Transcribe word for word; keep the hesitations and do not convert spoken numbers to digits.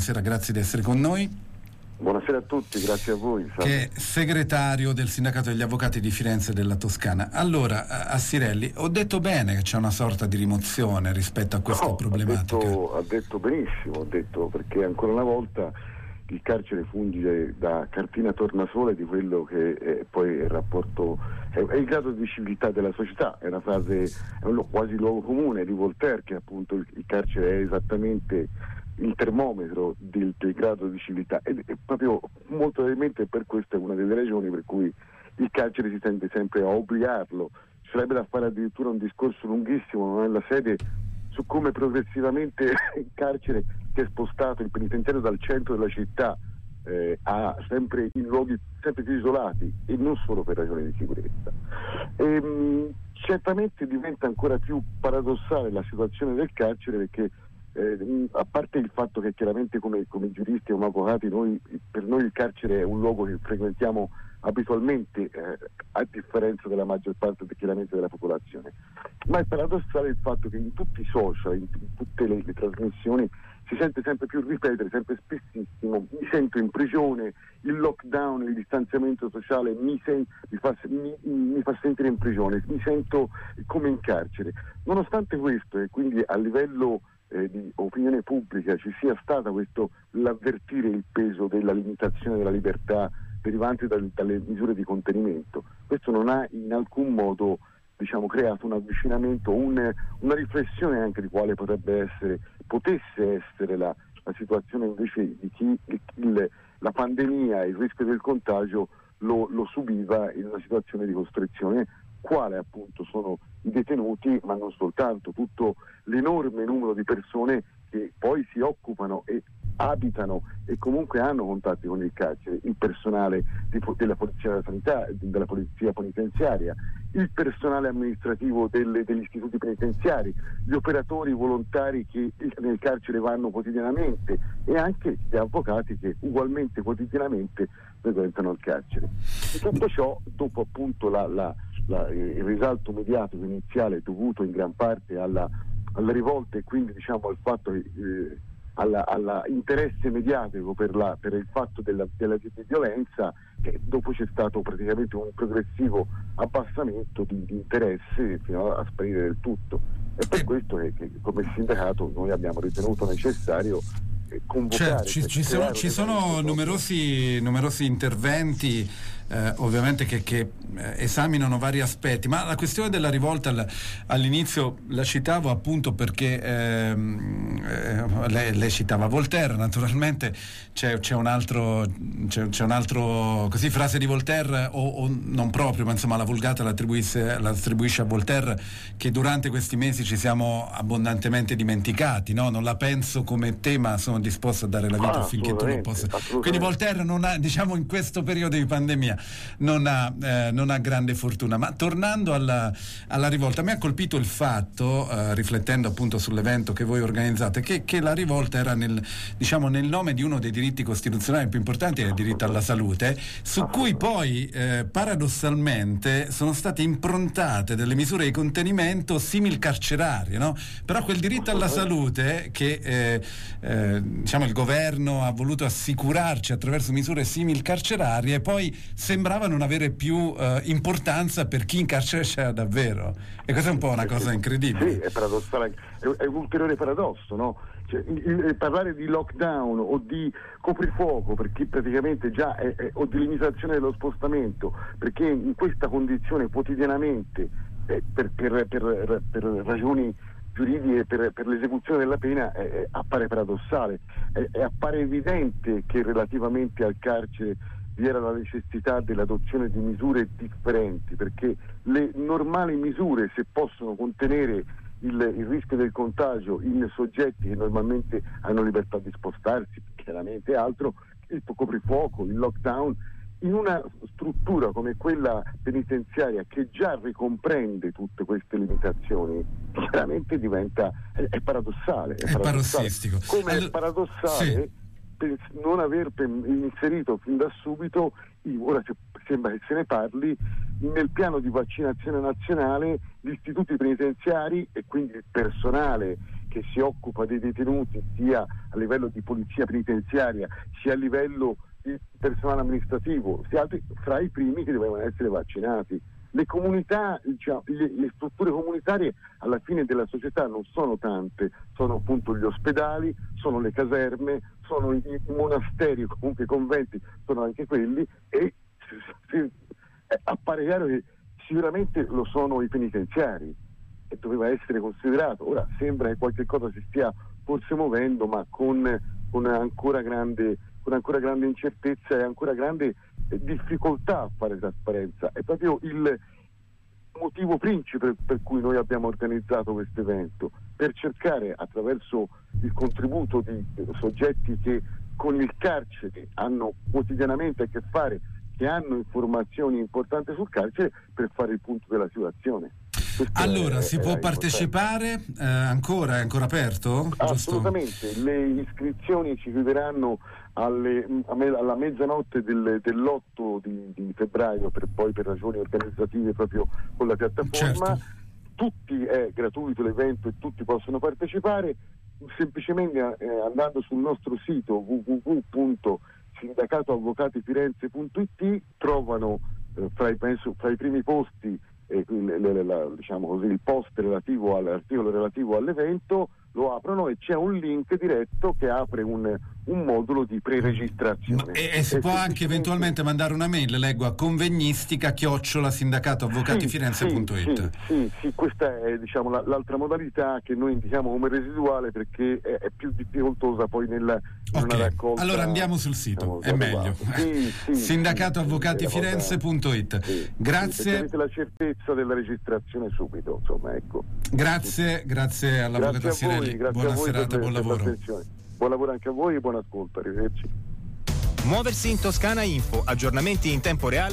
buonasera, grazie di essere con noi. Buonasera a tutti, grazie a voi. Che è segretario del Sindacato degli Avvocati di Firenze e della Toscana. Allora, Assirelli, ho detto bene che c'è una sorta di rimozione rispetto a questa no, problematica? Ha detto, ha detto benissimo, ho detto, perché ancora una volta il carcere funge da cartina tornasole di quello che è poi il rapporto, è, è il grado di civiltà della società. È una frase, è un, quasi luogo comune di Voltaire, che appunto il, il carcere è esattamente il termometro del, del grado di civiltà, ed è proprio molto probabilmente per questa è una delle ragioni per cui il carcere si tende sempre a obbligarlo. Ci sarebbe da fare addirittura un discorso lunghissimo, non è la sede, su come progressivamente il carcere si è spostato, il penitenziario, dal centro della città eh, a sempre in luoghi sempre più isolati, e non solo per ragioni di sicurezza. E, mh, certamente diventa ancora più paradossale la situazione del carcere, perché eh, a parte il fatto che chiaramente come, come giuristi e come avvocati noi, per noi il carcere è un luogo che frequentiamo abitualmente, eh, a differenza della maggior parte chiaramente della popolazione, ma è paradossale il fatto che in tutti i social, in, in tutte le, le trasmissioni, si sente sempre più ripetere, sempre spessissimo: mi sento in prigione, il lockdown, il distanziamento sociale mi, sen- mi, fa, mi, mi fa sentire in prigione, mi sento come in carcere. Nonostante questo, e quindi a livello eh, di opinione pubblica ci sia stato questo, l'avvertire il peso della limitazione della libertà derivante dal, dalle misure di contenimento, questo non ha in alcun modo, diciamo, creato un avvicinamento, un, una riflessione anche di quale potrebbe essere, potesse essere la, la situazione invece di chi il, la pandemia e il rischio del contagio lo, lo subiva in una situazione di costrizione, quale appunto sono i detenuti, ma non soltanto, tutto l'enorme numero di persone che poi si occupano e abitano e comunque hanno contatti con il carcere, il personale di, della polizia della sanità, della polizia penitenziaria, il personale amministrativo delle, degli istituti penitenziari, gli operatori volontari che nel carcere vanno quotidianamente, e anche gli avvocati che ugualmente quotidianamente frequentano il carcere. E tutto ciò dopo appunto la, la, la, il risalto mediatico iniziale dovuto in gran parte alla, alla rivolta, e quindi diciamo al fatto che eh, all'interesse mediatico per, la, per il fatto della, della di violenza, che dopo c'è stato praticamente un progressivo abbassamento di, di interesse fino a sparire del tutto. È per questo che, che come sindacato noi abbiamo ritenuto necessario convocare. Certo, ci, ci sono, ci sono numerosi, numerosi interventi eh, ovviamente che, che eh, esaminano vari aspetti, ma la questione della rivolta all, all'inizio la citavo appunto perché ehm, eh, lei, lei citava Voltaire, naturalmente c'è, c'è un altro c'è, c'è un altro così frase di Voltaire o, o non proprio, ma insomma la vulgata l'attribuisce, l'attribuisce a Voltaire, che durante questi mesi ci siamo abbondantemente dimenticati, no? Non la penso come te, ma sono disposto a dare la vita ah, affinché tu lo possa. Quindi Voltaire non ha, diciamo, in questo periodo di pandemia non ha, eh, non ha grande fortuna. Ma tornando alla, alla rivolta, mi ha colpito il fatto, eh, riflettendo appunto sull'evento che voi organizzate, che, che la rivolta era nel, diciamo, nel nome di uno dei diritti costituzionali più importanti, che è il diritto alla salute, su cui poi eh, paradossalmente sono state improntate delle misure di contenimento simil carcerarie, no? Però quel diritto alla salute che eh, eh, diciamo il governo ha voluto assicurarci attraverso misure simil carcerarie poi sembrava non avere più eh, importanza per chi in carcere c'era davvero, e questa è un po' una cosa incredibile. Sì, è paradossale, è un ulteriore paradosso, no? Cioè, il, il, parlare di lockdown o di coprifuoco per chi praticamente già è, è, o di limitazione dello spostamento, perché in questa condizione quotidianamente eh, per, per, per, per ragioni giuridiche, per, per l'esecuzione della pena eh, eh, appare paradossale, eh, eh, appare evidente che relativamente al carcere vi era la necessità dell'adozione di misure differenti, perché le normali misure, se possono contenere il, il rischio del contagio in soggetti che normalmente hanno libertà di spostarsi, chiaramente altro, il coprifuoco, il lockdown, in una struttura come quella penitenziaria che già ricomprende tutte queste limitazioni, chiaramente diventa è, è paradossale, è, è paradossale. parossistico. Come All... è paradossale sì. per non aver inserito fin da subito, ora sembra che se ne parli, nel piano di vaccinazione nazionale gli istituti penitenziari e quindi il personale che si occupa dei detenuti sia a livello di polizia penitenziaria sia a livello di personale amministrativo, sia altri, fra i primi che dovevano essere vaccinati. Le comunità, diciamo, le, le strutture comunitarie alla fine della società non sono tante, sono appunto gli ospedali, sono le caserme, sono i, i monasteri o comunque i conventi, sono anche quelli, e si, eh, appare chiaro che sicuramente lo sono i penitenziari e doveva essere considerato. Ora sembra che qualche cosa si stia forse muovendo, ma con, con ancora grande con ancora grande incertezza e ancora grande eh, difficoltà a fare trasparenza. È proprio il motivo principe per cui noi abbiamo organizzato questo evento, per cercare, attraverso il contributo di soggetti che con il carcere hanno quotidianamente a che fare, che hanno informazioni importanti sul carcere, per fare il punto della situazione. Questo allora, è, si è può importante. Partecipare? Eh, ancora? È ancora aperto? Assolutamente, giusto? Le iscrizioni ci chiuderanno alle, a me, alla mezzanotte del, dell'otto di, di febbraio, per poi per ragioni organizzative proprio con la piattaforma. Certo. Tutti è gratuito l'evento e tutti possono partecipare, semplicemente eh, andando sul nostro sito w w w punto sindacato avvocati firenze punto i t trovano eh, fra, i, penso, fra i primi posti eh, le, le, la, diciamo così, il post relativo all'articolo relativo all'evento, lo aprono e c'è un link diretto che apre un, un modulo di preregistrazione. E, e si e può anche eventualmente mandare una mail, leggo, a convegnistica chiocciola sindacato avvocati firenze punto i t. Sì, sì, sì, questa è, diciamo, la, l'altra modalità che noi indichiamo come residuale, perché è, è più difficoltosa poi nella, okay. nella raccolta. Allora andiamo sul sito, diciamo, è meglio. Sì, sì, sindacato avvocati sì, firenze punto i t. Sì, grazie. Sì, avete la certezza della registrazione subito, insomma, ecco. Grazie, grazie all'avvocato Sirelli. Buona serata, buon lavoro. Buon lavoro anche a voi e buon ascolto, arrivederci. Muoversi in Toscana Info, aggiornamenti in tempo reale